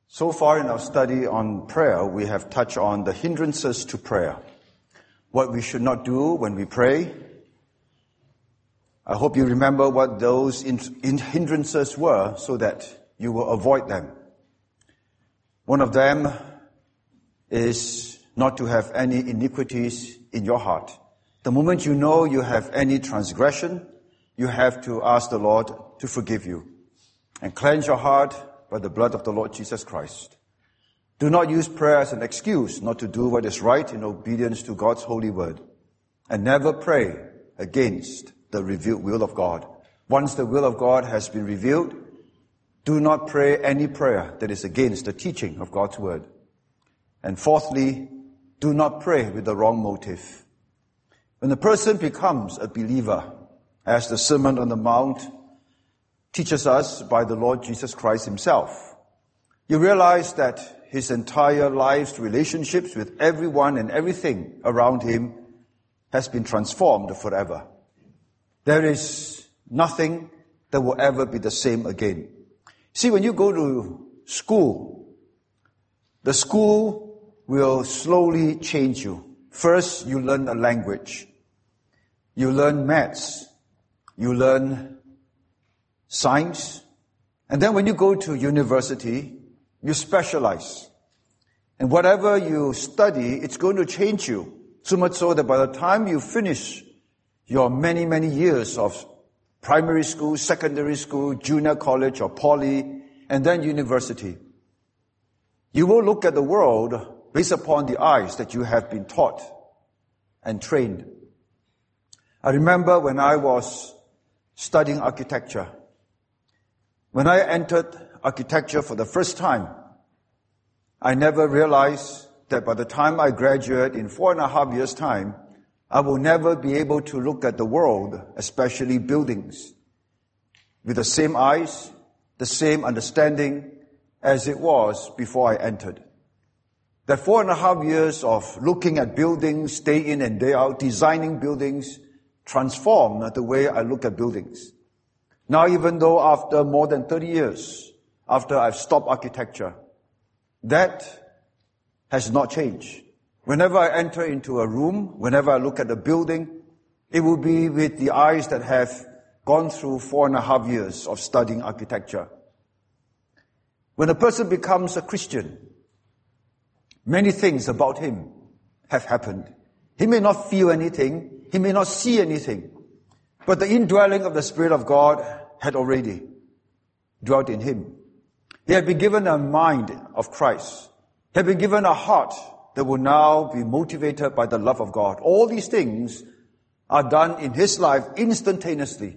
So far in our study on prayer, we have touched on the hindrances to prayer. What we should not do when we pray. I hope you remember what those hindrances were so that you will avoid them. One of them is not to have any iniquities in your heart. The moment you know you have any transgression, you have to ask the Lord to forgive you and cleanse your heart by the blood of the Lord Jesus Christ. Do not use prayer as an excuse not to do what is right in obedience to God's holy word. And never pray against the revealed will of God. Once the will of God has been revealed, do not pray any prayer that is against the teaching of God's word. And fourthly, do not pray with the wrong motive. When a person becomes a believer, as the Sermon on the Mount teaches us by the Lord Jesus Christ himself, you realize that his entire life's relationships with everyone and everything around him has been transformed forever. There is nothing that will ever be the same again. See, when you go to school, the school will slowly change you. First, you learn a language. You learn maths. You learn science. And then when you go to university, you specialize. And whatever you study, it's going to change you. So much so that by the time you finish your many, many years of primary school, secondary school, junior college or poly, and then university, you will look at the world based upon the eyes that you have been taught and trained. I remember when I was studying architecture. When I entered architecture for the first time, I never realized that by the time I graduate in 4.5 years' time, I will never be able to look at the world, especially buildings, with the same eyes, the same understanding as it was before I entered. That 4.5 years of looking at buildings day in and day out, designing buildings, transformed the way I look at buildings. Now, even though after more than 30 years, after I've stopped architecture, that has not changed. Whenever I enter into a room, whenever I look at a building, it will be with the eyes that have gone through 4.5 years of studying architecture. When a person becomes a Christian, many things about him have happened. He may not feel anything, he may not see anything, but the indwelling of the Spirit of God had already dwelt in him. He had been given a mind of Christ. He had been given a heart that will now be motivated by the love of God. All these things are done in his life instantaneously.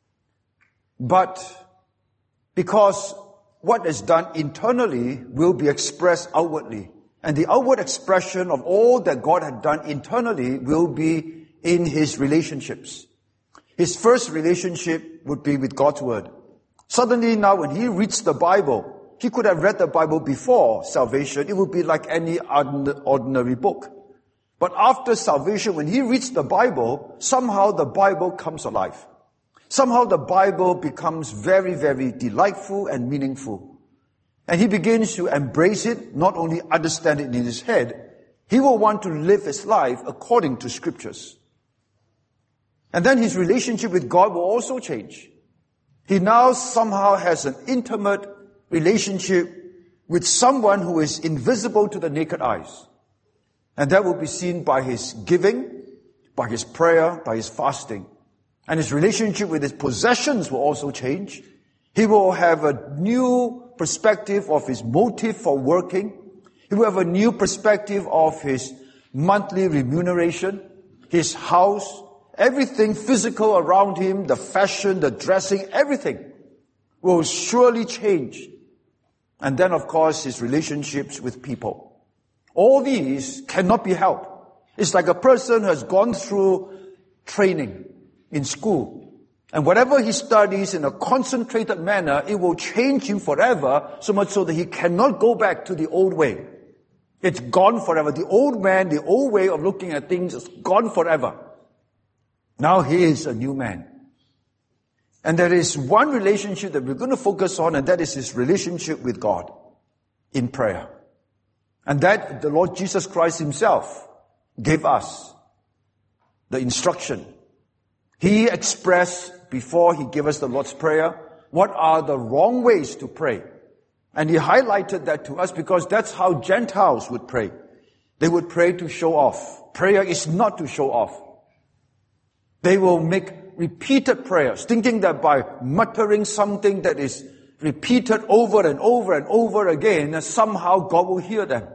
But because what is done internally will be expressed outwardly, and the outward expression of all that God had done internally will be in his relationships. His first relationship would be with God's word. Suddenly now when he reads the Bible, he could have read the Bible before salvation. It would be like any ordinary book. But after salvation, when he reads the Bible, somehow the Bible comes alive. Somehow the Bible becomes very, very delightful and meaningful. And he begins to embrace it, not only understand it in his head, he will want to live his life according to scriptures. And then his relationship with God will also change. He now somehow has an intimate relationship with someone who is invisible to the naked eyes. And that will be seen by his giving, by his prayer, by his fasting. And his relationship with his possessions will also change. He will have a new perspective of his motive for working. He will have a new perspective of his monthly remuneration, his house, everything physical around him, the fashion, the dressing, everything will surely change. And then, of course, his relationships with people. All these cannot be helped. It's like a person who has gone through training in school. And whatever he studies in a concentrated manner, it will change him forever, so much so that he cannot go back to the old way. It's gone forever. The old man, the old way of looking at things is gone forever. Now he is a new man. And there is one relationship that we're going to focus on, and that is his relationship with God. in prayer. And that the Lord Jesus Christ himself gave us the instruction. He expressed before he gave us the Lord's Prayer, what are the wrong ways to pray. And he highlighted that to us because that's how Gentiles would pray. They would pray to show off. Prayer is not to show off. They will make repeated prayers, thinking that by muttering something that is repeated over and over and over again, that somehow God will hear them.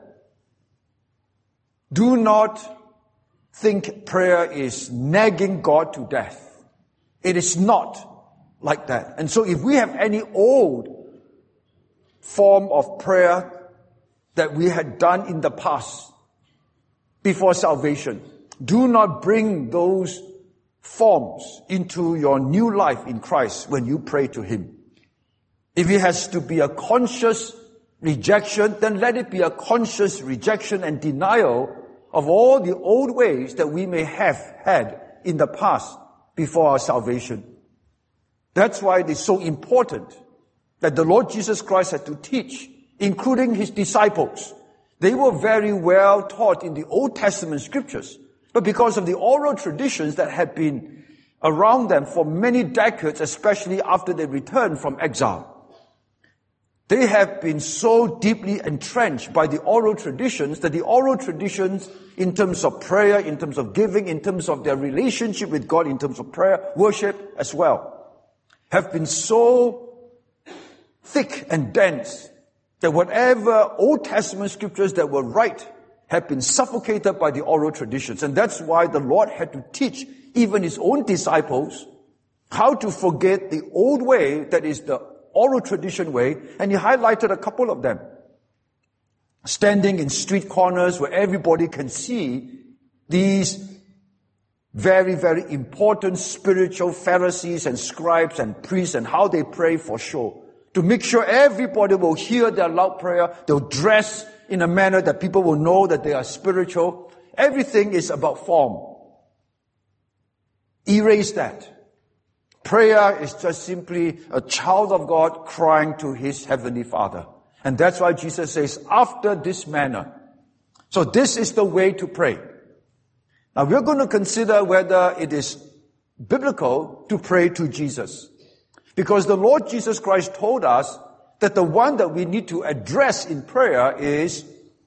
Do not think prayer is nagging God to death. It is not like that. And so if we have any old form of prayer that we had done in the past before salvation, do not bring those forms into your new life in Christ when you pray to him. If it has to be a conscious rejection, then let it be a conscious rejection and denial of all the old ways that we may have had in the past before our salvation. That's why it is so important that the Lord Jesus Christ had to teach, including his disciples. They were very well taught in the Old Testament scriptures, but because of the oral traditions that had been around them for many decades, especially after they returned from exile, they have been so deeply entrenched by the oral traditions that the oral traditions in terms of prayer, in terms of giving, in terms of their relationship with God, in terms of prayer, worship as well, have been so thick and dense that whatever Old Testament scriptures that were right have been suffocated by the oral traditions. And that's why the Lord had to teach even his own disciples how to forget the old way that is the oral tradition way, and he highlighted a couple of them. Standing in street corners where everybody can see these very, very important spiritual Pharisees and scribes and priests and how they pray for show. To make sure everybody will hear their loud prayer, they'll dress in a manner that people will know that they are spiritual. Everything is about form. Erase that. Prayer is just simply a child of God crying to his heavenly Father. And that's why Jesus says, after this manner. So this is the way to pray. Now we're going to consider whether it is biblical to pray to Jesus. Because the Lord Jesus Christ told us that the one that we need to address in prayer is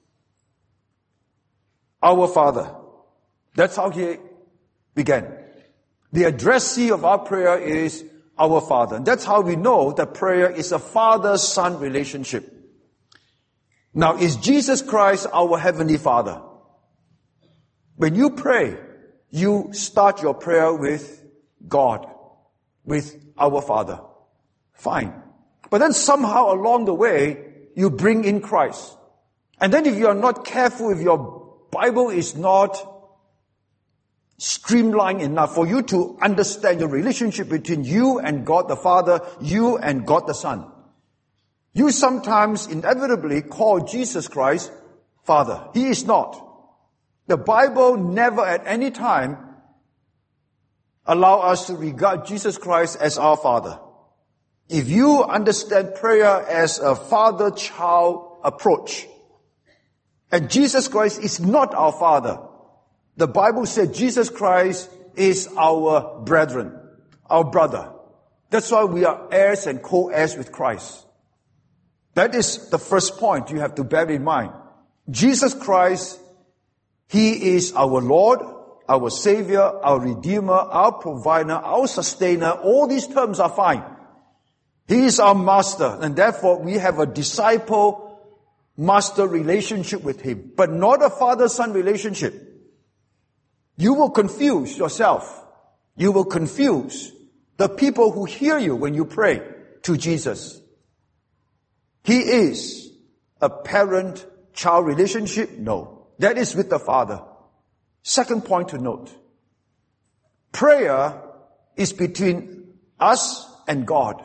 our Father. That's how he began. The addressee of our prayer is our Father. And that's how we know that prayer is a father-son relationship. Now, is Jesus Christ our Heavenly Father? When you pray, you start your prayer with God, with our Father. Fine. But then somehow along the way, you bring in Christ. And then if you are not careful, if your Bible is not streamlined enough for you to understand the relationship between you and God the Father, you and God the Son, you sometimes inevitably call Jesus Christ Father. He is not. The Bible never at any time allow us to regard Jesus Christ as our Father. If you understand prayer as a father-child approach, and Jesus Christ is not our Father, the Bible said Jesus Christ is our brethren, our brother. That's why we are heirs and co-heirs with Christ. That is the first point you have to bear in mind. Jesus Christ, he is our Lord, our Savior, our Redeemer, our Provider, our Sustainer. All these terms are fine. He is our Master, and therefore we have a disciple-master relationship with him, but not a father-son relationship. You will confuse yourself. You will confuse the people who hear you when you pray to Jesus. He is a parent-child relationship? No. That is with the Father. Second point to note. Prayer is between us and God.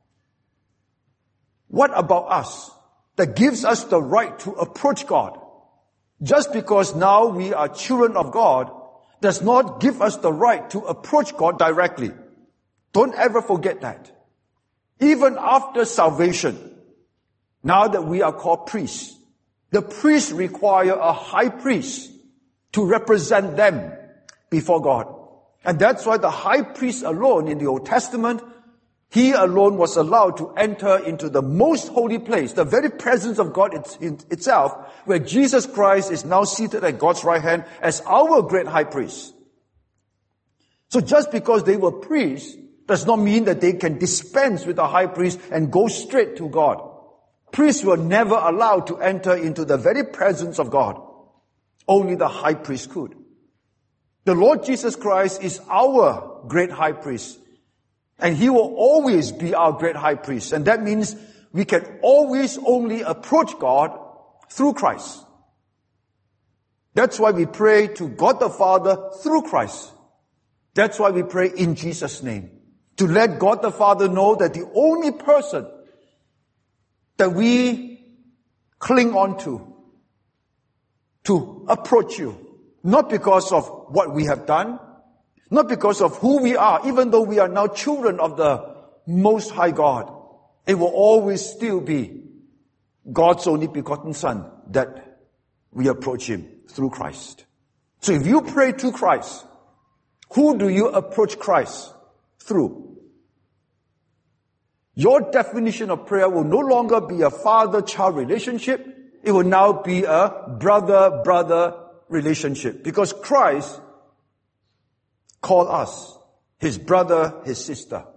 What about us that gives us the right to approach God? Just because now we are children of God does not give us the right to approach God directly. Don't ever forget that. Even after salvation, now that we are called priests, the priests require a high priest to represent them before God. And that's why the high priest alone in the Old Testament, he alone was allowed to enter into the most holy place, the very presence of God itself, where Jesus Christ is now seated at God's right hand as our great high priest. So just because they were priests does not mean that they can dispense with the high priest and go straight to God. Priests were never allowed to enter into the very presence of God. Only the high priest could. The Lord Jesus Christ is our great high priest. And he will always be our great high priest. And that means we can always only approach God through Christ. That's why we pray to God the Father through Christ. That's why we pray in Jesus' name. To let God the Father know that the only person that we cling on to approach you, not because of what we have done, not because of who we are, even though we are now children of the Most High God, it will always still be God's only begotten Son that we approach him through Christ. So if you pray to Christ, who do you approach Christ through? Your definition of prayer will no longer be a father-child relationship. It will now be a brother-brother relationship. Because Christ called us his brother, his sister.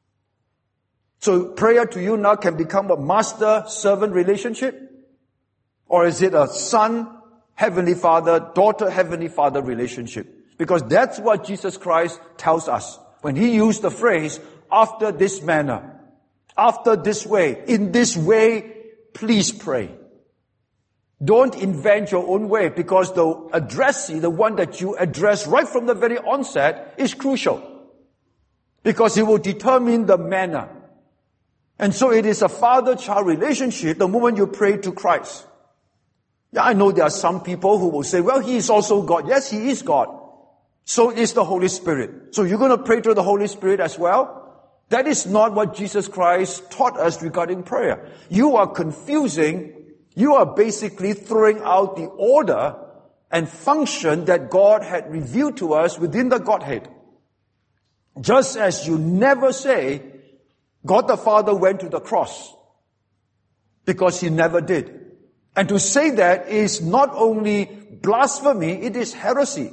So prayer to you now can become a master-servant relationship? Or is it a son, heavenly father, daughter, heavenly father relationship? Because that's what Jesus Christ tells us when he used the phrase, after this manner. After this way, in this way, please pray. Don't invent your own way, because the addressee, the one that you address right from the very onset, is crucial. Because it will determine the manner. And so it is a father-child relationship the moment you pray to Christ. Yeah, I know there are some people who will say, well, he is also God. Yes, he is God. So is the Holy Spirit. So you're going to pray to the Holy Spirit as well? That is not what Jesus Christ taught us regarding prayer. You are confusing, you are basically throwing out the order and function that God had revealed to us within the Godhead. Just as you never say, God the Father went to the cross, because he never did. And to say that is not only blasphemy, it is heresy.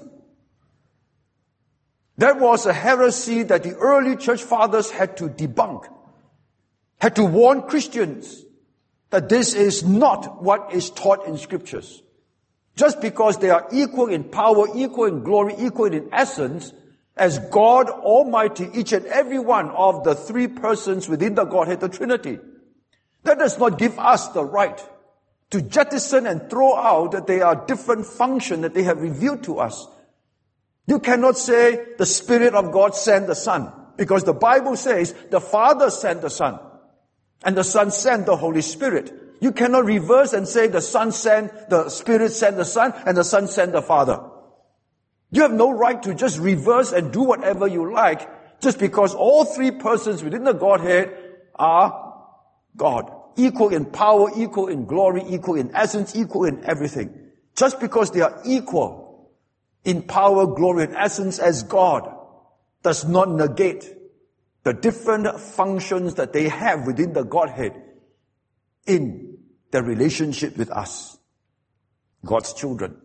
That was a heresy that the early church fathers had to debunk, had to warn Christians that this is not what is taught in scriptures. Just because they are equal in power, equal in glory, equal in essence, as God Almighty, each and every one of the three persons within the Godhead, the Trinity. That does not give us the right to jettison and throw out that they are different functions that they have revealed to us. You cannot say the Spirit of God sent the Son, because the Bible says the Father sent the Son, and the Son sent the Holy Spirit. You cannot reverse and say the Son sent, the Spirit sent the Son, and the Son sent the Father. You have no right to just reverse and do whatever you like, just because all three persons within the Godhead are God. Equal in power, equal in glory, equal in essence, equal in everything. Just because they are equal in power, glory, and essence as God does not negate the different functions that they have within the Godhead in their relationship with us, God's children.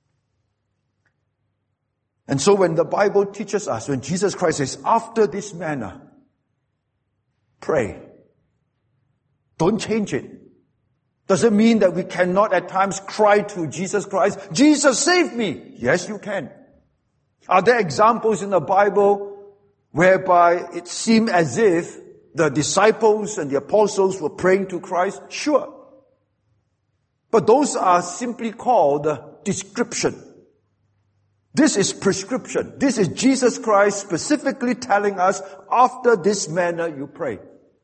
And so when the Bible teaches us, when Jesus Christ says, after this manner, pray. Don't change it. Does it mean that we cannot at times cry to Jesus Christ, Jesus, save me? Yes, you can. Are there examples in the Bible whereby it seemed as if the disciples and the apostles were praying to Christ? Sure. But those are simply called description. This is prescription. This is Jesus Christ specifically telling us, after this manner you pray.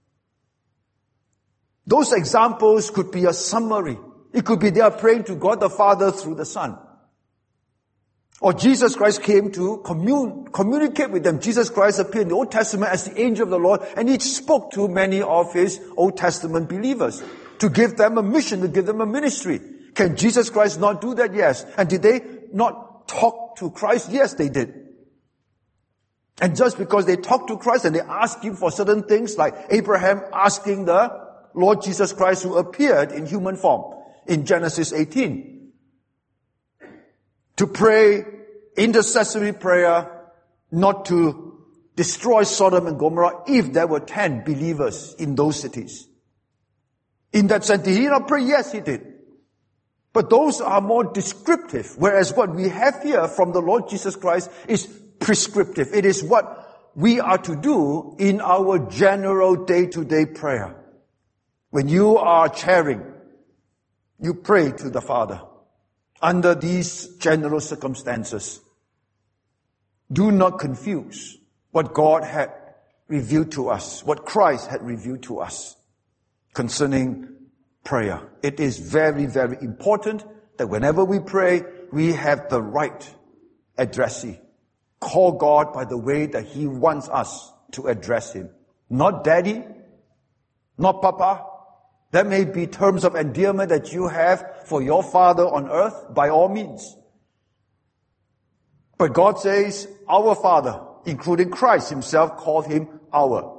Those examples could be a summary. It could be they are praying to God the Father through the Son. Or Jesus Christ came to communicate with them. Jesus Christ appeared in the Old Testament as the angel of the Lord, and he spoke to many of his Old Testament believers. to give them a mission, to give them a ministry. Can Jesus Christ not do that? Yes. And did they not talk to Christ? Yes, they did. And just because they talked to Christ and they asked Him for certain things, like Abraham asking the Lord Jesus Christ who appeared in human form in Genesis 18, to pray intercessory prayer not to destroy Sodom and Gomorrah if there were 10 believers in those cities. In that sense, did He not pray? Yes, He did. But those are more descriptive, whereas what we have here from the Lord Jesus Christ is prescriptive. It is what we are to do in our general day-to-day prayer. When you are sharing, you pray to the Father under these general circumstances. Do not confuse what God had revealed to us, what Christ had revealed to us concerning prayer. It is very, very important that whenever we pray, we have the right addressee. Call God by the way that He wants us to address Him. Not Daddy, not Papa. That may be terms of endearment that you have for your Father on earth, by all means. But God says, our Father, including Christ Himself, called Him our.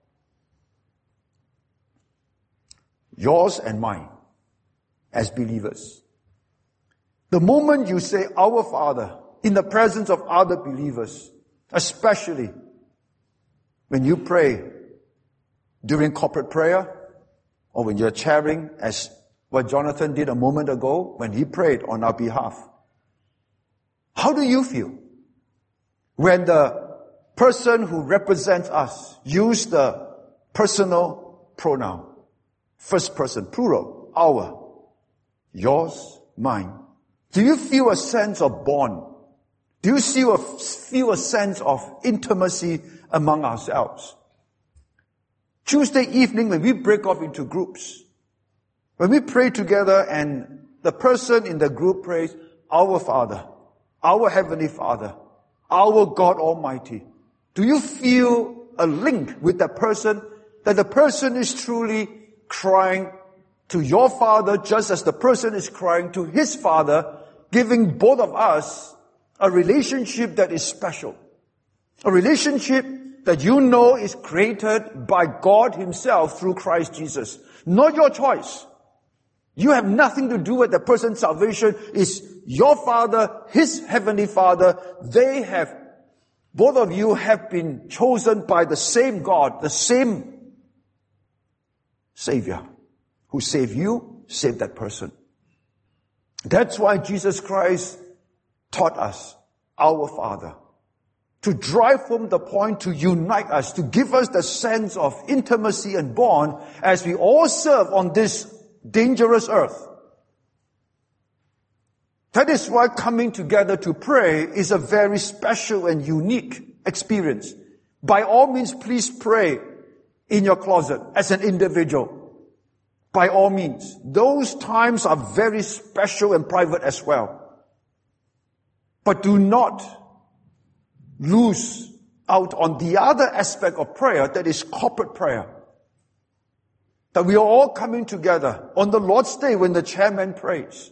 Yours and mine, as believers. The moment you say, our Father, in the presence of other believers, especially when you pray during corporate prayer, or when you're sharing, as what Jonathan did a moment ago when he prayed on our behalf. How do you feel when the person who represents us use the personal pronoun? First person, plural, our, yours, mine. Do you feel a sense of bond? Do you feel a sense of intimacy among ourselves? Tuesday evening, when we break off into groups, when we pray together and the person in the group prays, our Father, our Heavenly Father, our God Almighty, do you feel a link with that person, that the person is truly crying to your Father just as the person is crying to his Father, giving both of us a relationship that is special, a relationship that you know is created by God Himself through Christ Jesus. Not your choice. You have nothing to do with the person's salvation. It's your Father, His Heavenly Father. Both of you have been chosen by the same God, the same Savior who saved you, saved that person. That's why Jesus Christ taught us, our Father, to drive home the point, to unite us, to give us the sense of intimacy and bond as we all serve on this dangerous earth. That is why coming together to pray is a very special and unique experience. By all means, please pray in your closet as an individual. By all means. Those times are very special and private as well. But do not lose out on the other aspect of prayer, that is corporate prayer. That we are all coming together on the Lord's Day when the chairman prays.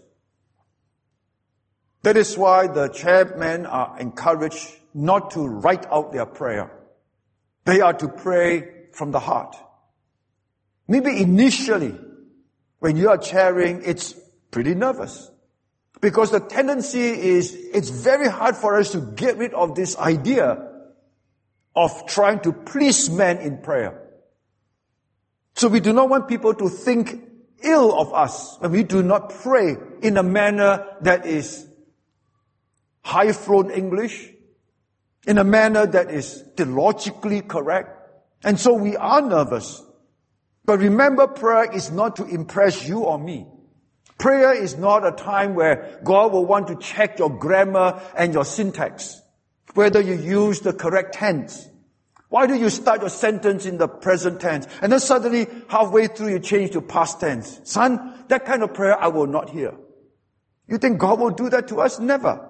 That is why the chairmen are encouraged not to write out their prayer. They are to pray from the heart. Maybe initially, when you are chairing, it's pretty nervous. Because the tendency is, it's very hard for us to get rid of this idea of trying to please men in prayer. So we do not want people to think ill of us when we do not pray in a manner that is high-flown English, in a manner that is theologically correct. And so we are nervous. But remember, prayer is not to impress you or me. Prayer is not a time where God will want to check your grammar and your syntax, whether you use the correct tense. Why do you start your sentence in the present tense and then suddenly halfway through you change to past tense? Son, that kind of prayer I will not hear. You think God will do that to us? Never.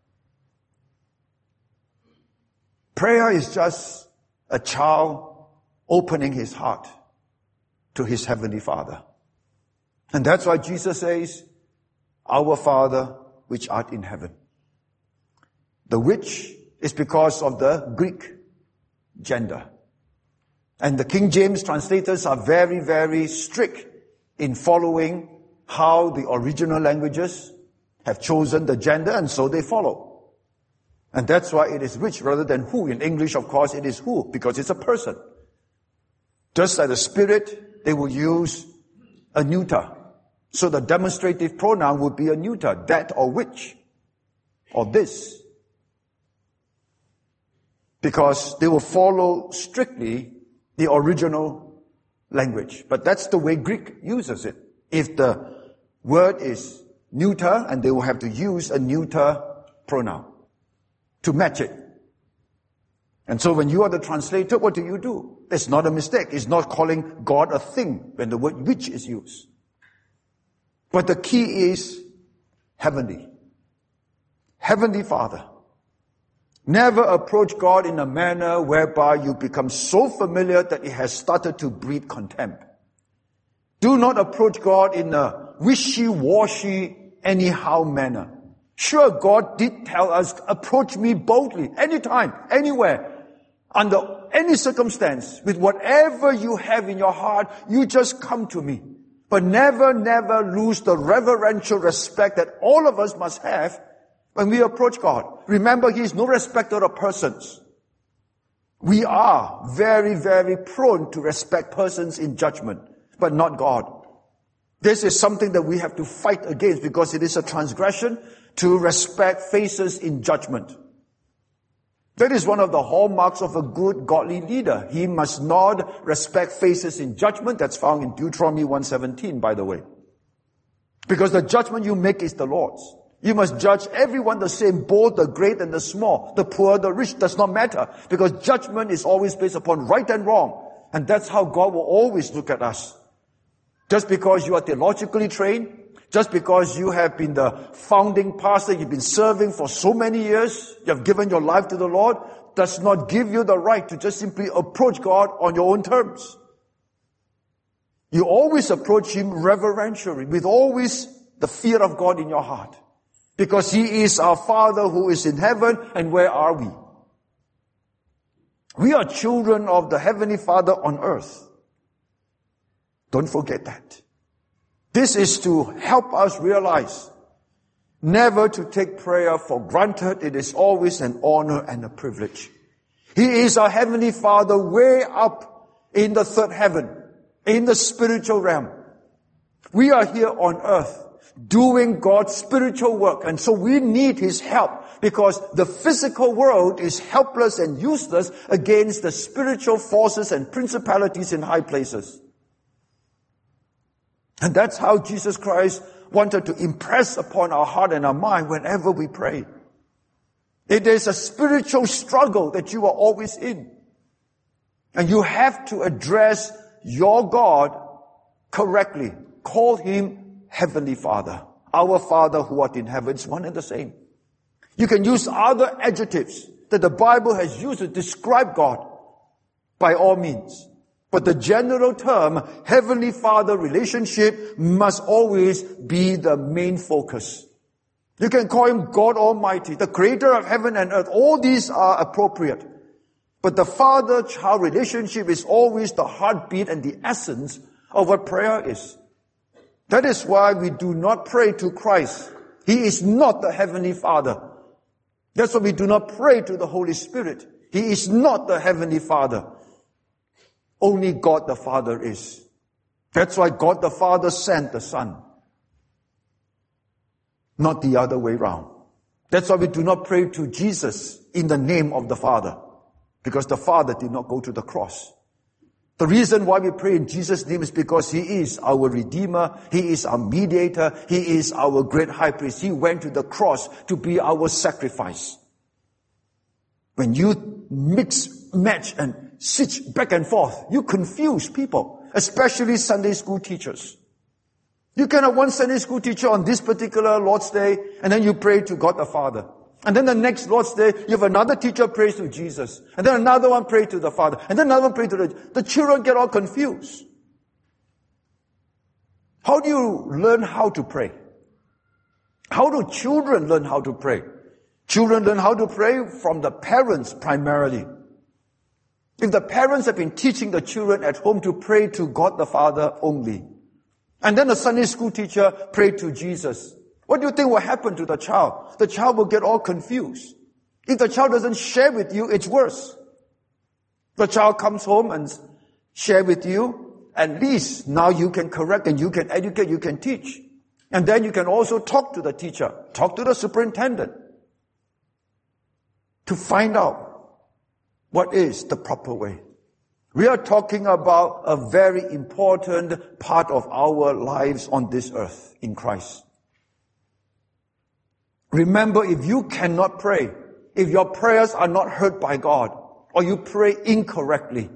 Prayer is just a child opening his heart to his Heavenly Father. And that's why Jesus says, Our Father which art in heaven. The which is because of the Greek gender. And the King James translators are very, very strict in following how the original languages have chosen the gender, and so they follow. And that's why it is which rather than who. In English, of course, it is who, because it's a person. Just like the Spirit, they will use a neuter. So the demonstrative pronoun would be a neuter, that or which, or this. Because they will follow strictly the original language. But that's the way Greek uses it. If the word is neuter, and they will have to use a neuter pronoun to match it. And so when you are the translator, what do? It's not a mistake. It's not calling God a thing when the word which is used. But the key is heavenly. Heavenly Father. Never approach God in a manner whereby you become so familiar that it has started to breed contempt. Do not approach God in a wishy-washy, anyhow manner. Sure, God did tell us, approach me boldly, anytime, anywhere, under any circumstance, with whatever you have in your heart, you just come to me. But never, never lose the reverential respect that all of us must have when we approach God. Remember, He is no respecter of persons. We are very, very prone to respect persons in judgment, but not God. This is something that we have to fight against because it is a transgression to respect faces in judgment. That is one of the hallmarks of a good godly leader. He must not respect faces in judgment. That's found in Deuteronomy 1:17, by the way. Because the judgment you make is the Lord's. You must judge everyone the same, both the great and the small, the poor, the rich, does not matter. Because judgment is always based upon right and wrong. And that's how God will always look at us. Just because you are theologically trained, just because you have been the founding pastor, you've been serving for so many years, you have given your life to the Lord, does not give you the right to just simply approach God on your own terms. You always approach Him reverentially, with always the fear of God in your heart. Because He is our Father who is in heaven, and where are we? We are children of the Heavenly Father on earth. Don't forget that. This is to help us realize never to take prayer for granted. It is always an honor and a privilege. He is our Heavenly Father way up in the third heaven, in the spiritual realm. We are here on earth doing God's spiritual work, and so we need His help because the physical world is helpless and useless against the spiritual forces and principalities in high places. And that's how Jesus Christ wanted to impress upon our heart and our mind whenever we pray. It is a spiritual struggle that you are always in. And you have to address your God correctly. Call Him Heavenly Father. Our Father who art in heaven is one and the same. You can use other adjectives that the Bible has used to describe God by all means. But the general term, Heavenly Father relationship, must always be the main focus. You can call Him God Almighty, the Creator of heaven and earth. All these are appropriate. But the father-child relationship is always the heartbeat and the essence of what prayer is. That is why we do not pray to Christ. He is not the Heavenly Father. That's why we do not pray to the Holy Spirit. He is not the Heavenly Father. Only God the Father is. That's why God the Father sent the Son. Not the other way around. That's why we do not pray to Jesus in the name of the Father. Because the Father did not go to the cross. The reason why we pray in Jesus' name is because He is our Redeemer. He is our mediator. He is our great high priest. He went to the cross to be our sacrifice. When you mix, match, and switch back and forth, you confuse people, especially Sunday school teachers. You can have one Sunday school teacher on this particular Lord's Day, and then you pray to God the Father. And then the next Lord's Day, you have another teacher prays to Jesus. And then another one prays to the Father. And then another one prays to the children get all confused. How do you learn how to pray? How do children learn how to pray? Children learn how to pray from the parents primarily. If the parents have been teaching the children at home to pray to God the Father only, and then a Sunday school teacher prayed to Jesus, what do you think will happen to the child? The child will get all confused. If the child doesn't share with you, it's worse. The child comes home and share with you, at least now you can correct and you can educate, you can teach. And then you can also talk to the teacher, talk to the superintendent to find out what is the proper way. We are talking about a very important part of our lives on this earth in Christ. Remember, if you cannot pray, if your prayers are not heard by God, or you pray incorrectly,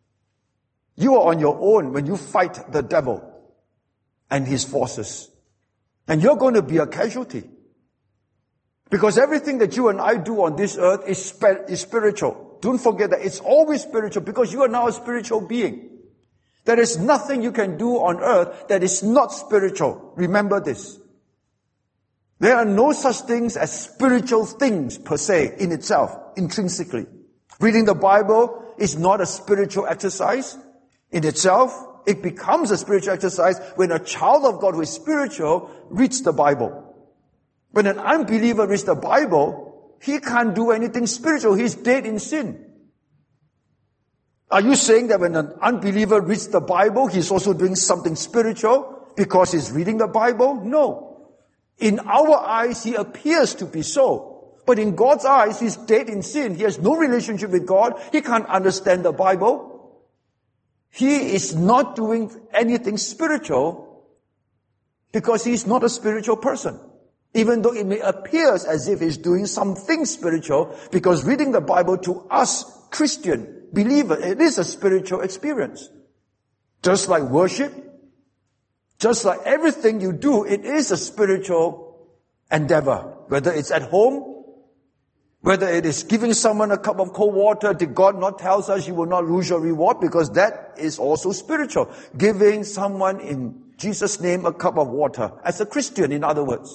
you are on your own when you fight the devil and his forces. And you're going to be a casualty. Because everything that you and I do on this earth is spiritual. Don't forget that it's always spiritual because you are now a spiritual being. There is nothing you can do on earth that is not spiritual. Remember this. There are no such things as spiritual things per se in itself, intrinsically. Reading the Bible is not a spiritual exercise in itself. It becomes a spiritual exercise when a child of God who is spiritual reads the Bible. When an unbeliever reads the Bible, he can't do anything spiritual. He's dead in sin. Are you saying that when an unbeliever reads the Bible, he's also doing something spiritual because he's reading the Bible? No. In our eyes, he appears to be so. But in God's eyes, he's dead in sin. He has no relationship with God. He can't understand the Bible. He is not doing anything spiritual because he's not a spiritual person. Even though it may appear as if he's doing something spiritual, because reading the Bible to us Christian believers, it is a spiritual experience. Just like worship, just like everything you do, it is a spiritual endeavor. Whether it's at home, whether it is giving someone a cup of cold water, did God not tell us you will not lose your reward? Because that is also spiritual. Giving someone in Jesus' name a cup of water, as a Christian, in other words.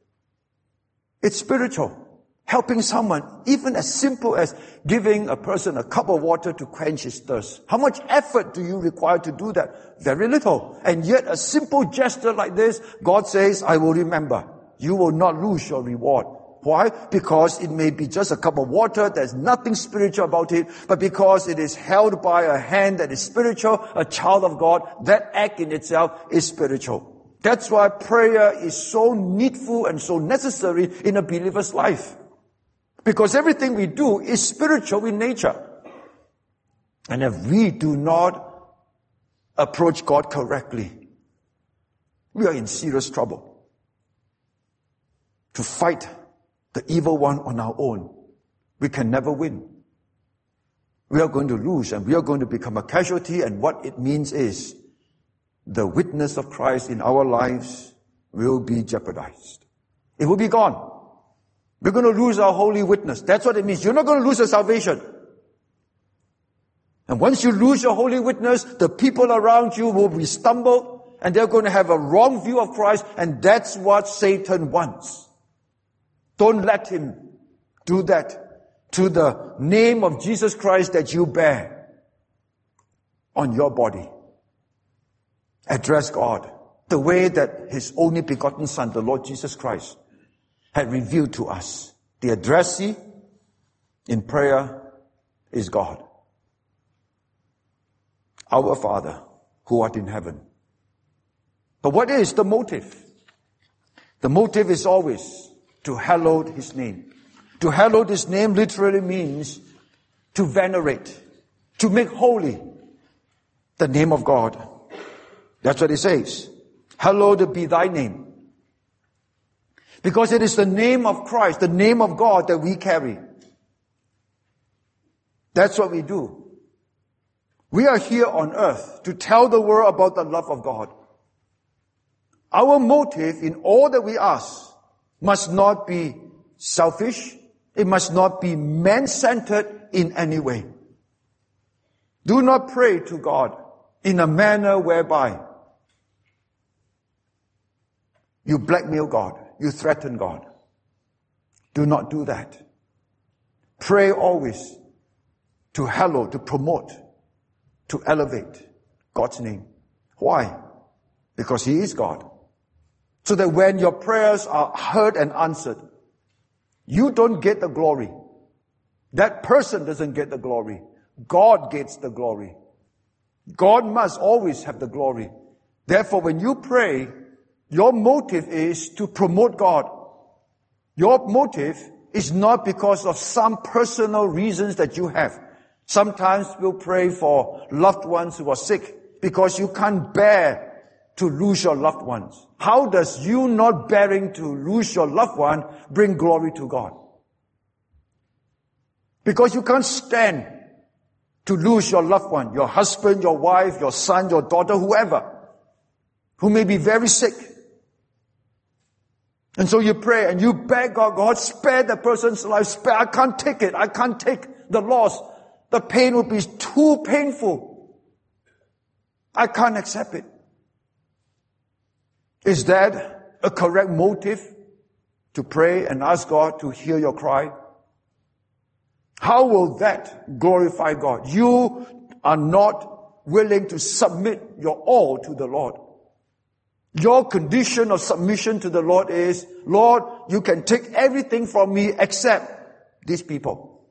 It's spiritual. Helping someone, even as simple as giving a person a cup of water to quench his thirst. How much effort do you require to do that? Very little. And yet a simple gesture like this, God says, I will remember. You will not lose your reward. Why? Because it may be just a cup of water, there's nothing spiritual about it, but because it is held by a hand that is spiritual, a child of God, that act in itself is spiritual. That's why prayer is so needful and so necessary in a believer's life. Because everything we do is spiritual in nature. And if we do not approach God correctly, we are in serious trouble. To fight the evil one on our own, we can never win. We are going to lose and we are going to become a casualty, and what it means is the witness of Christ in our lives will be jeopardized. It will be gone. We're going to lose our holy witness. That's what it means. You're not going to lose your salvation. And once you lose your holy witness, the people around you will be stumbled and they're going to have a wrong view of Christ, and that's what Satan wants. Don't let him do that to the name of Jesus Christ that you bear on your body. Address God the way that His only begotten Son, the Lord Jesus Christ, had revealed to us. The addressee in prayer is God. Our Father, who art in heaven. But what is the motive? The motive is always to hallow His name. To hallow His name literally means to venerate, to make holy the name of God. That's what it says. Hallowed be thy name. Because it is the name of Christ, the name of God that we carry. That's what we do. We are here on earth to tell the world about the love of God. Our motive in all that we ask must not be selfish. It must not be man-centered in any way. Do not pray to God in a manner whereby You blackmail God. You threaten God. Do not do that. Pray always to hallow, to promote, to elevate God's name. Why? Because He is God. So that when your prayers are heard and answered, you don't get the glory. That person doesn't get the glory. God gets the glory. God must always have the glory. Therefore, when you pray, your motive is to promote God. Your motive is not because of some personal reasons that you have. Sometimes we'll pray for loved ones who are sick because you can't bear to lose your loved ones. How does you not bearing to lose your loved one bring glory to God? Because you can't stand to lose your loved one, your husband, your wife, your son, your daughter, whoever, who may be very sick. And so you pray and you beg God, God, spare the person's life, spare, I can't take it, I can't take the loss. The pain will be too painful. I can't accept it. Is that a correct motive to pray and ask God to hear your cry? How will that glorify God? You are not willing to submit your all to the Lord. Your condition of submission to the Lord is, Lord, you can take everything from me except these people.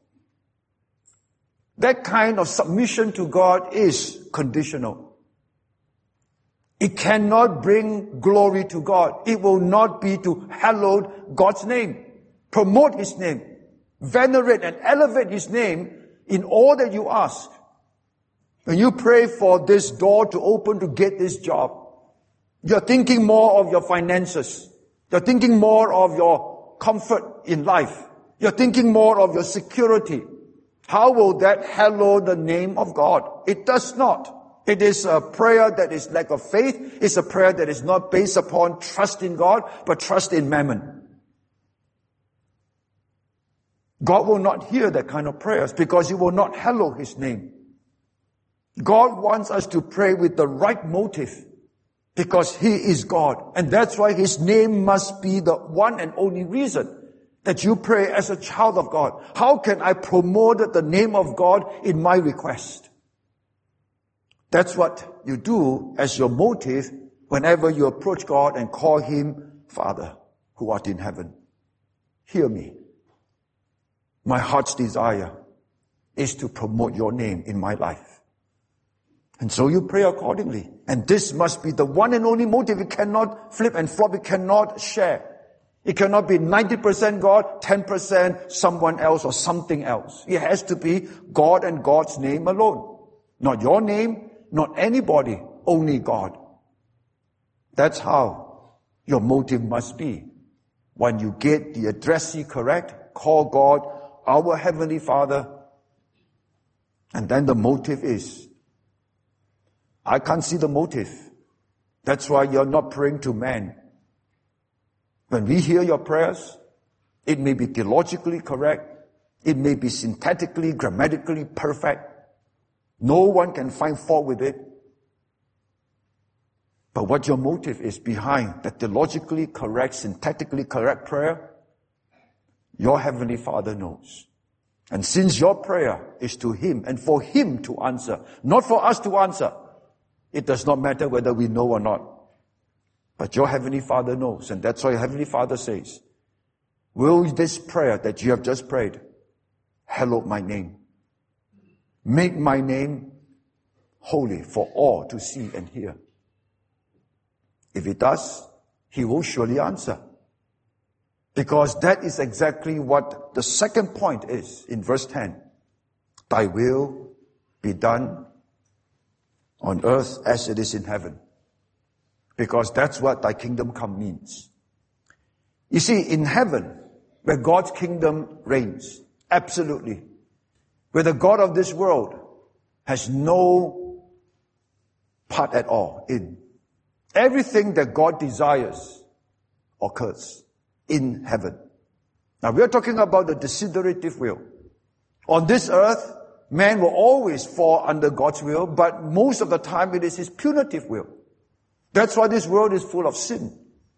That kind of submission to God is conditional. It cannot bring glory to God. It will not be to hallow God's name, promote His name, venerate and elevate His name in all that you ask. When you pray for this door to open to get this job, you're thinking more of your finances. You're thinking more of your comfort in life. You're thinking more of your security. How will that hallow the name of God? It does not. It is a prayer that is lack of faith. It's a prayer that is not based upon trust in God, but trust in mammon. God will not hear that kind of prayers because He will not hallow His name. God wants us to pray with the right motive because He is God. And that's why His name must be the one and only reason that you pray as a child of God. How can I promote the name of God in my request? That's what you do as your motive whenever you approach God and call Him Father who art in heaven. Hear me. My heart's desire is to promote your name in my life. And so you pray accordingly. And this must be the one and only motive. It cannot flip and flop. It cannot share. It cannot be 90% God, 10% someone else or something else. It has to be God and God's name alone. Not your name, not anybody, only God. That's how your motive must be. When you get the addressee correct, call God our Heavenly Father. And then the motive is, I can't see the motive. That's why you're not praying to man. When we hear your prayers, it may be theologically correct. It may be syntactically, grammatically perfect. No one can find fault with it. But what your motive is behind that theologically correct, syntactically correct prayer, your Heavenly Father knows. And since your prayer is to Him and for Him to answer, not for us to answer, it does not matter whether we know or not. But your Heavenly Father knows. And that's why your Heavenly Father says, will this prayer that you have just prayed hallow my name? Make my name holy for all to see and hear. If it does, He will surely answer. Because that is exactly what the second point is in verse 10. Thy will be done on earth as it is in heaven. Because that's what thy kingdom come means. You see, in heaven, where God's kingdom reigns, absolutely, where the God of this world has no part at all in, everything that God desires occurs in heaven. Now we are talking about the desiderative will. On this earth, man will always fall under God's will, but most of the time it is His punitive will. That's why this world is full of sin.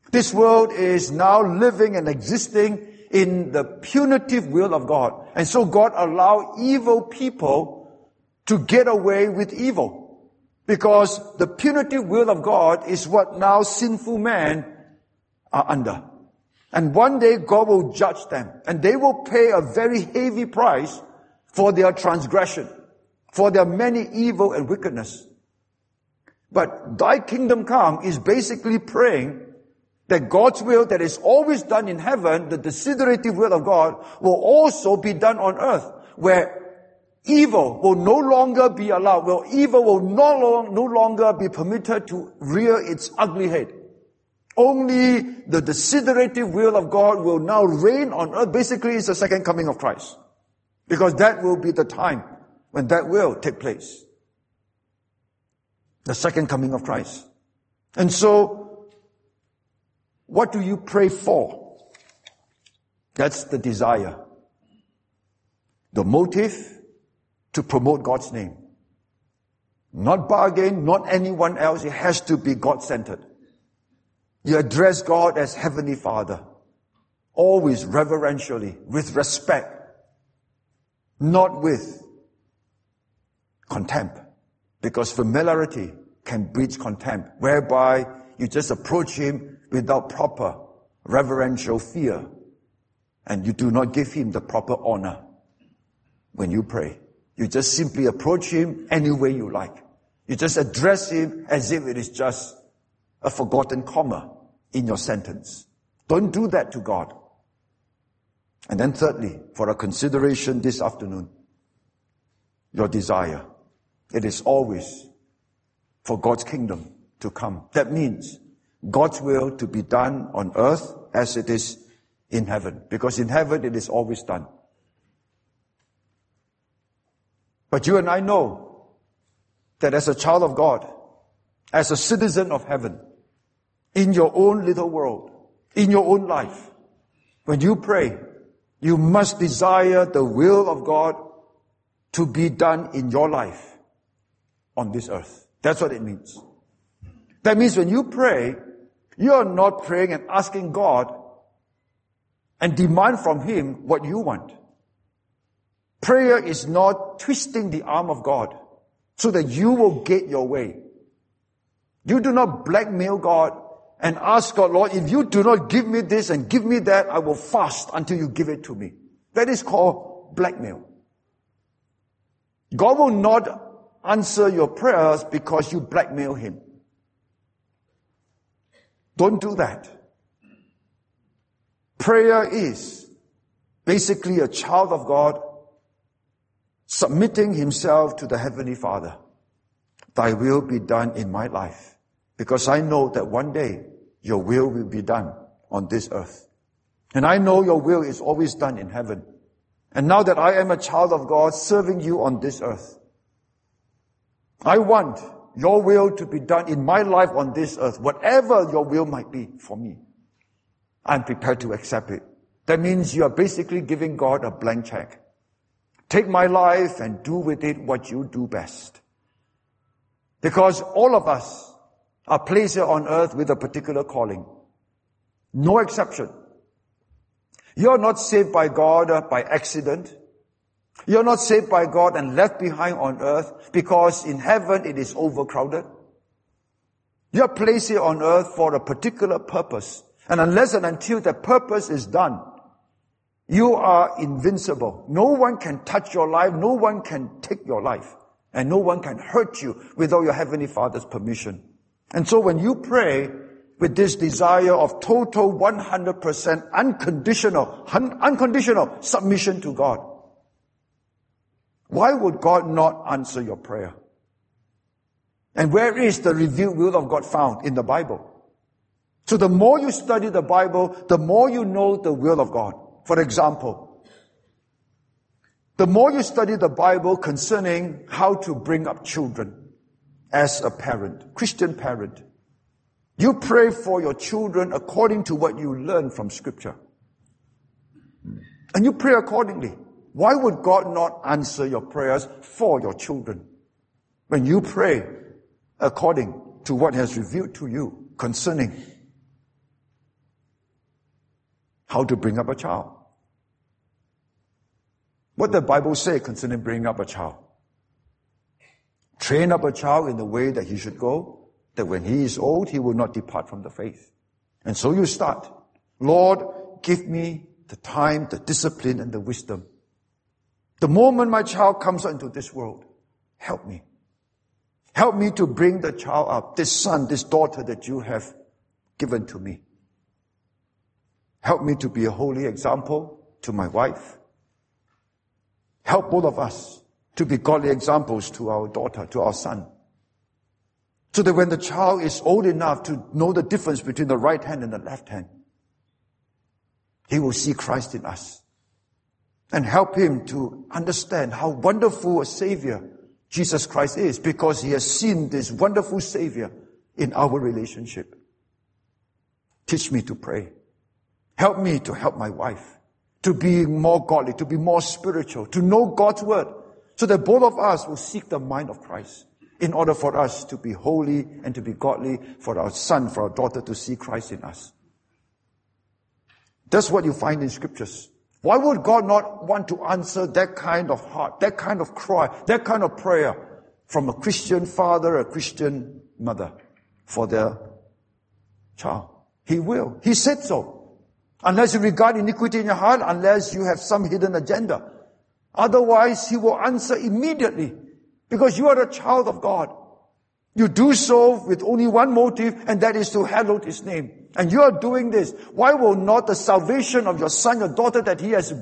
This world is now living and existing in the punitive will of God. And so God allowed evil people to get away with evil. Because the punitive will of God is what now sinful men are under. And one day God will judge them. And they will pay a very heavy price for their transgression, for their many evil and wickedness. But thy kingdom come is basically praying that God's will that is always done in heaven, the desiderative will of God, will also be done on earth, where evil will no longer be allowed, where evil will no longer be permitted to rear its ugly head. Only the desiderative will of God will now reign on earth. Basically, it's the second coming of Christ. Because that will be the time when that will take place. The second coming of Christ. And so, what do you pray for? That's the desire. The motive to promote God's name. Not bargain, not anyone else. It has to be God-centered. You address God as Heavenly Father. Always reverentially, with respect. Not with contempt. Because familiarity can breed contempt, whereby you just approach Him without proper reverential fear, and you do not give Him the proper honor when you pray. You just simply approach Him any way you like. You just address Him as if it is just a forgotten comma in your sentence. Don't do that to God. And then thirdly, for a consideration this afternoon, your desire. It is always for God's kingdom to come. That means God's will to be done on earth as it is in heaven. Because in heaven it is always done. But you and I know that as a child of God, as a citizen of heaven, in your own little world, in your own life, when you pray, you must desire the will of God to be done in your life on this earth. That's what it means. That means when you pray, you are not praying and asking God and demand from Him what you want. Prayer is not twisting the arm of God so that you will get your way. You do not blackmail God and ask God, Lord, if you do not give me this and give me that, I will fast until you give it to me. That is called blackmail. God will not answer your prayers because you blackmail Him. Don't do that. Prayer is basically a child of God submitting himself to the Heavenly Father. Thy will be done in my life, because I know that one day your will be done on this earth. And I know your will is always done in heaven. And now that I am a child of God serving you on this earth, I want your will to be done in my life on this earth. Whatever your will might be for me, I'm prepared to accept it. That means you are basically giving God a blank check. Take my life and do with it what you do best. Because all of us are placed here on earth with a particular calling. No exception. You are not saved by God by accident. You are not saved by God and left behind on earth because in heaven it is overcrowded. You are placed here on earth for a particular purpose. And unless and until that purpose is done, you are invincible. No one can touch your life. No one can take your life. And no one can hurt you without your Heavenly Father's permission. And so when you pray with this desire of total 100% unconditional submission to God, why would God not answer your prayer? And where is the revealed will of God found? In the Bible. So the more you study the Bible, the more you know the will of God. For example, the more you study the Bible concerning how to bring up children as a parent, Christian parent, you pray for your children according to what you learn from Scripture. And you pray accordingly. Why would God not answer your prayers for your children when you pray according to what has revealed to you concerning how to bring up a child. What the Bible says concerning bringing up a child. Train up a child in the way that he should go, that when he is old, he will not depart from the faith. And so you start. Lord, give me the time, the discipline, and the wisdom. The moment my child comes into this world, help me. Help me to bring the child up, this son, this daughter that you have given to me. Help me to be a holy example to my wife. Help both of us to be godly examples to our daughter, to our son. So that when the child is old enough to know the difference between the right hand and the left hand, he will see Christ in us. And help him to understand how wonderful a Savior Jesus Christ is, because he has seen this wonderful Savior in our relationship. Teach me to pray. Help me to help my wife to be more godly, to be more spiritual, to know God's word, so that both of us will seek the mind of Christ in order for us to be holy and to be godly, for our son, for our daughter to see Christ in us. That's what you find in scriptures. Why would God not want to answer that kind of heart, that kind of cry, that kind of prayer from a Christian father, a Christian mother for their child? He will. He said so. Unless you regard iniquity in your heart, unless you have some hidden agenda. Otherwise, he will answer immediately, because you are a child of God. You do so with only one motive, and that is to hallow his name. And you are doing this. Why will not the salvation of your son, your daughter that he has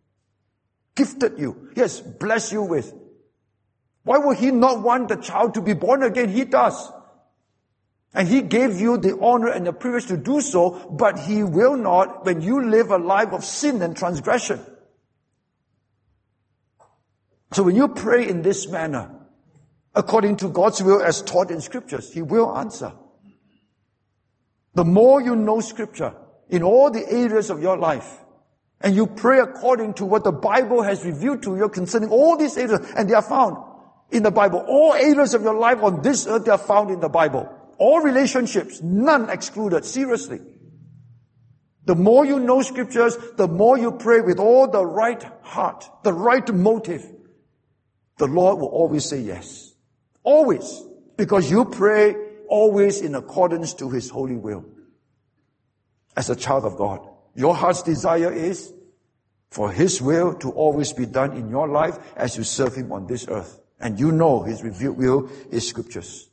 gifted you, he has blessed you with, why will he not want the child to be born again? He does. And he gave you the honor and the privilege to do so, but he will not when you live a life of sin and transgression. So when you pray in this manner, according to God's will as taught in scriptures, he will answer. The more you know scripture in all the areas of your life, and you pray according to what the Bible has revealed to you concerning all these areas, and they are found in the Bible. All areas of your life on this earth, they are found in the Bible. All relationships, none excluded, seriously. The more you know scriptures, the more you pray with all the right heart, the right motive, the Lord will always say yes. Always. Because you pray always in accordance to his holy will. As a child of God, your heart's desire is for his will to always be done in your life as you serve him on this earth. And you know his revealed will is scriptures.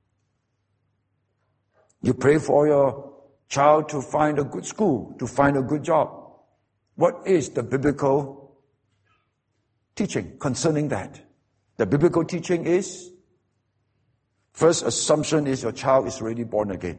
You pray for your child to find a good school, to find a good job. What is the biblical teaching concerning that? The biblical teaching is, first assumption is your child is already born again.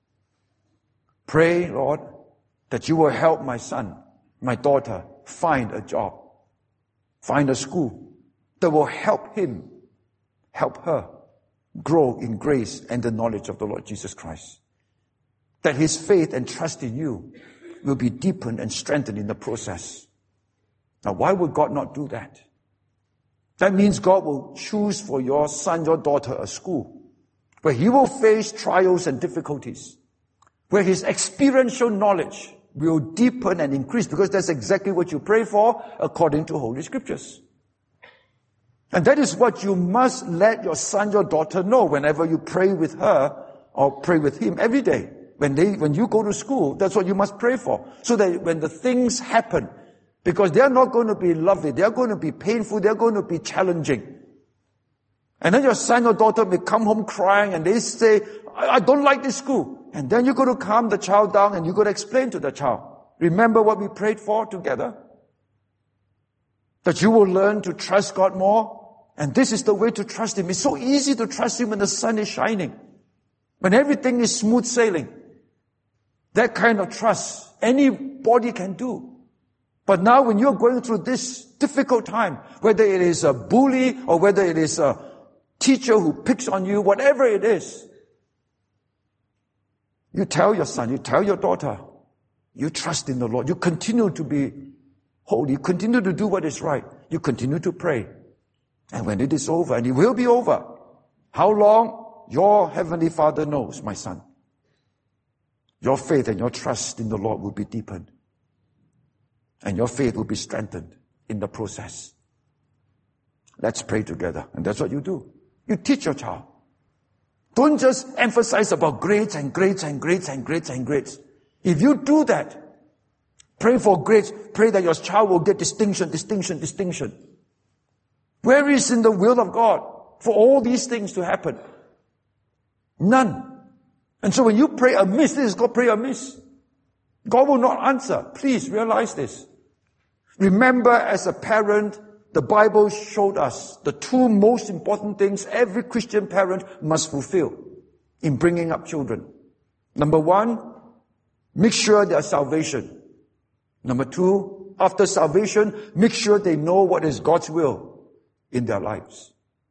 Pray, Lord, that you will help my son, my daughter, find a job, find a school that will help him, help her grow in grace and the knowledge of the Lord Jesus Christ. That his faith and trust in you will be deepened and strengthened in the process. Now, why would God not do that? That means God will choose for your son, your daughter, a school where he will face trials and difficulties, where his experiential knowledge will deepen and increase, because that's exactly what you pray for according to Holy Scriptures. And that is what you must let your son, your daughter know whenever you pray with her or pray with him every day. When you go to school, that's what you must pray for. So that when the things happen, because they are not going to be lovely, they are going to be painful, they are going to be challenging. And then your son or daughter may come home crying and they say, I don't like this school. And then you're going to calm the child down and you're going to explain to the child, remember what we prayed for together? That you will learn to trust God more. And this is the way to trust him. It's so easy to trust him when the sun is shining, when everything is smooth sailing. That kind of trust anybody can do. But now when you're going through this difficult time, whether it is a bully or whether it is a teacher who picks on you, whatever it is, you tell your son, you tell your daughter, you trust in the Lord. You continue to be holy. You continue to do what is right. You continue to pray. And when it is over, and it will be over, how long? Your Heavenly Father knows, my son. Your faith and your trust in the Lord will be deepened. And your faith will be strengthened in the process. Let's pray together. And that's what you do. You teach your child. Don't just emphasize about grades and grades and grades and grades and grades. If you do that, pray for grades, pray that your child will get distinction, distinction, distinction. Where is in the will of God for all these things to happen? None. And so when you pray amiss, this is called pray amiss. God will not answer. Please realize this. Remember, as a parent, the Bible showed us the two most important things every Christian parent must fulfill in bringing up children. Number one, make sure their salvation. Number two, after salvation, make sure they know what is God's will in their lives.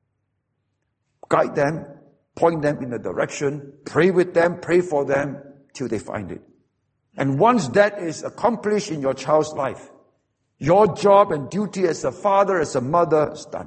Guide them, point them in a direction, pray with them, pray for them till they find it. And once that is accomplished in your child's life, your job and duty as a father, as a mother is done.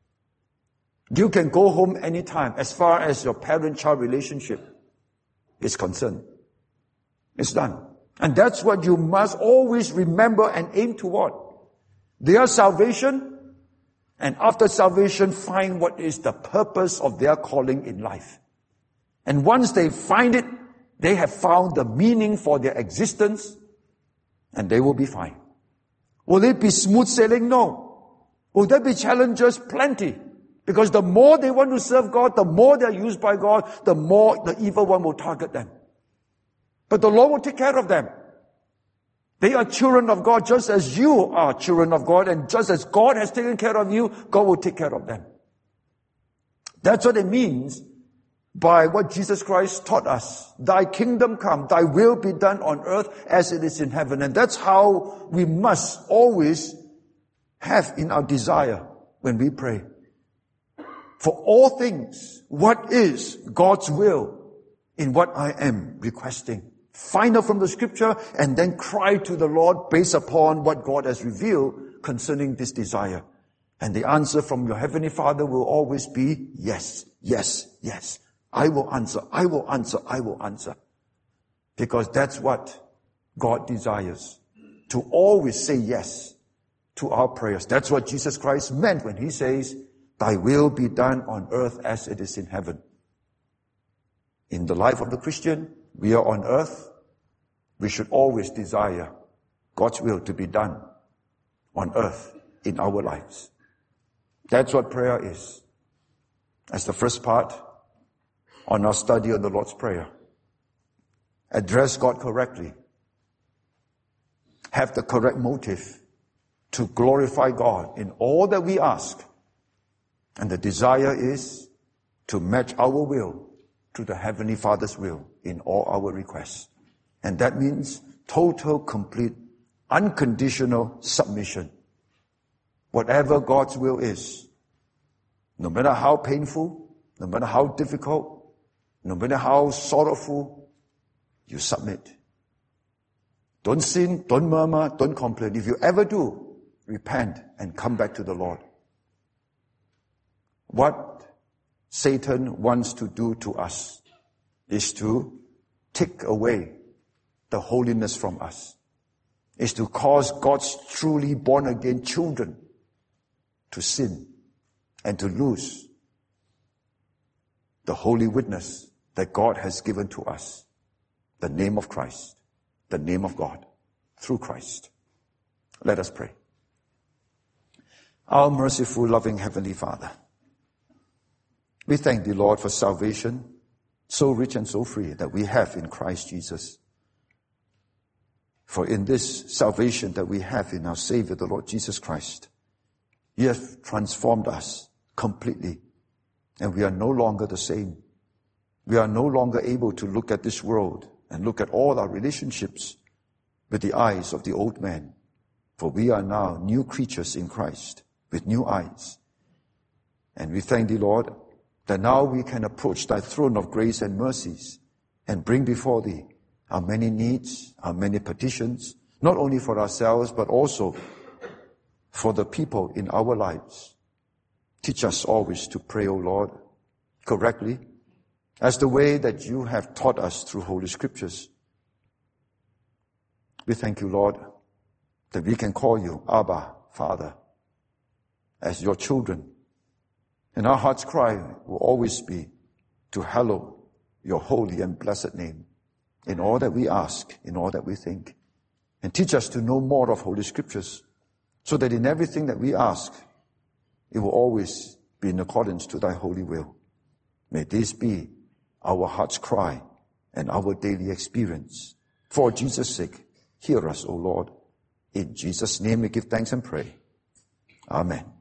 You can go home anytime as far as your parent-child relationship is concerned. It's done. And that's what you must always remember and aim toward. Their salvation, and after salvation, find what is the purpose of their calling in life. And once they find it, they have found the meaning for their existence, and they will be fine. Will it be smooth sailing? No. Will there be challenges? Plenty. Because the more they want to serve God, the more they are used by God, the more the evil one will target them. But the Lord will take care of them. They are children of God just as you are children of God, and just as God has taken care of you, God will take care of them. That's what it means by what Jesus Christ taught us. Thy kingdom come, thy will be done on earth as it is in heaven. And that's how we must always have in our desire when we pray. For all things, what is God's will in what I am requesting? Find out from the scripture and then cry to the Lord based upon what God has revealed concerning this desire. And the answer from your Heavenly Father will always be yes, yes, yes. I will answer, I will answer, I will answer. Because that's what God desires. To always say yes to our prayers. That's what Jesus Christ meant when he says, thy will be done on earth as it is in heaven. In the life of the Christian, we are on earth. We should always desire God's will to be done on earth in our lives. That's what prayer is. As the first part on our study on the Lord's Prayer. Address God correctly. Have the correct motive to glorify God in all that we ask. And the desire is to match our will to the Heavenly Father's will in all our requests. And that means total, complete, unconditional submission. Whatever God's will is, no matter how painful, no matter how difficult, no matter how sorrowful, you submit. Don't sin, don't murmur, don't complain. If you ever do, repent and come back to the Lord. What Satan wants to do to us is to take away the holiness from us, is to cause God's truly born-again children to sin and to lose the holy witness that God has given to us, the name of Christ, the name of God, through Christ. Let us pray. Our merciful, loving Heavenly Father, we thank Thee, Lord, for salvation so rich and so free that we have in Christ Jesus. For in this salvation that we have in our Savior, the Lord Jesus Christ, You have transformed us completely, and we are no longer the same. We are no longer able to look at this world and look at all our relationships with the eyes of the old man. For we are now new creatures in Christ with new eyes. And we thank Thee, Lord, that now we can approach Thy throne of grace and mercies and bring before Thee our many needs, our many petitions, not only for ourselves, but also for the people in our lives. Teach us always to pray, O Lord, correctly, as the way that You have taught us through Holy Scriptures. We thank You, Lord, that we can call you Abba, Father, as your children. And our heart's cry will always be to hallow your holy and blessed name in all that we ask, in all that we think. And teach us to know more of Holy Scriptures, so that in everything that we ask, it will always be in accordance to thy holy will. May this be our heart's cry and our daily experience. For Jesus' sake, hear us, O Lord. In Jesus' name we give thanks and pray. Amen.